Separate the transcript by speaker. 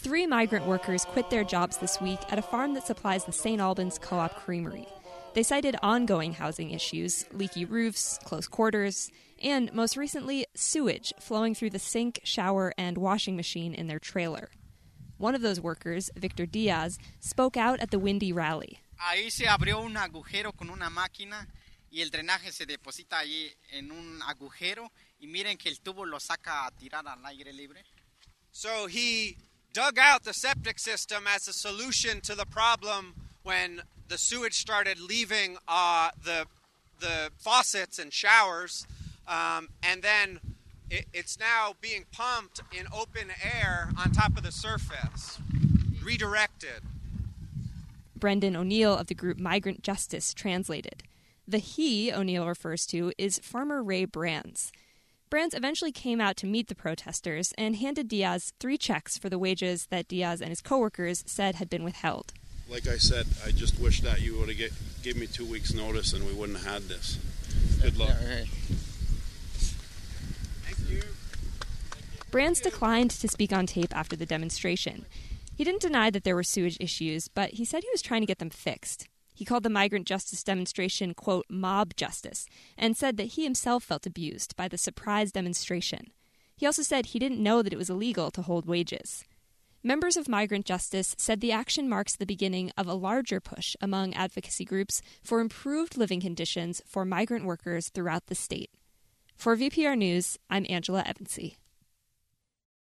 Speaker 1: 3 migrant workers quit their jobs this week at a farm that supplies the St. Albans Co-op Creamery. They cited ongoing housing issues, leaky roofs, close quarters, and, most recently, sewage flowing through the sink, shower, and washing machine in their trailer. One of those workers, Victor Diaz, spoke out at the Windy rally.
Speaker 2: Ahí se abrió un agujero con una máquina y el drenaje se deposita ahí en un agujero y miren que el tubo lo saca a tirar al aire libre.
Speaker 3: So he dug out the septic system as a solution to the problem when the sewage started leaving the faucets and showers, and then it's now being pumped in open air on top of the surface, redirected.
Speaker 1: Brendan O'Neill of the group Migrant Justice translated. The he O'Neill refers to is farmer Ray Brands. Brands eventually came out to meet the protesters and handed Diaz 3 checks for the wages that Diaz and his coworkers said had been withheld.
Speaker 4: Like I said, I just wish that you would have gave me 2 weeks' notice and we wouldn't have had this. Good luck.
Speaker 3: Thank you.
Speaker 1: Brands declined to speak on tape after the demonstration. He didn't deny that there were sewage issues, but he said he was trying to get them fixed. He called the migrant justice demonstration, quote, mob justice, and said that he himself felt abused by the surprise demonstration. He also said he didn't know that it was illegal to hold wages. Members of Migrant Justice said the action marks the beginning of a larger push among advocacy groups for improved living conditions for migrant workers throughout the state. For VPR News, I'm Angela Evansy.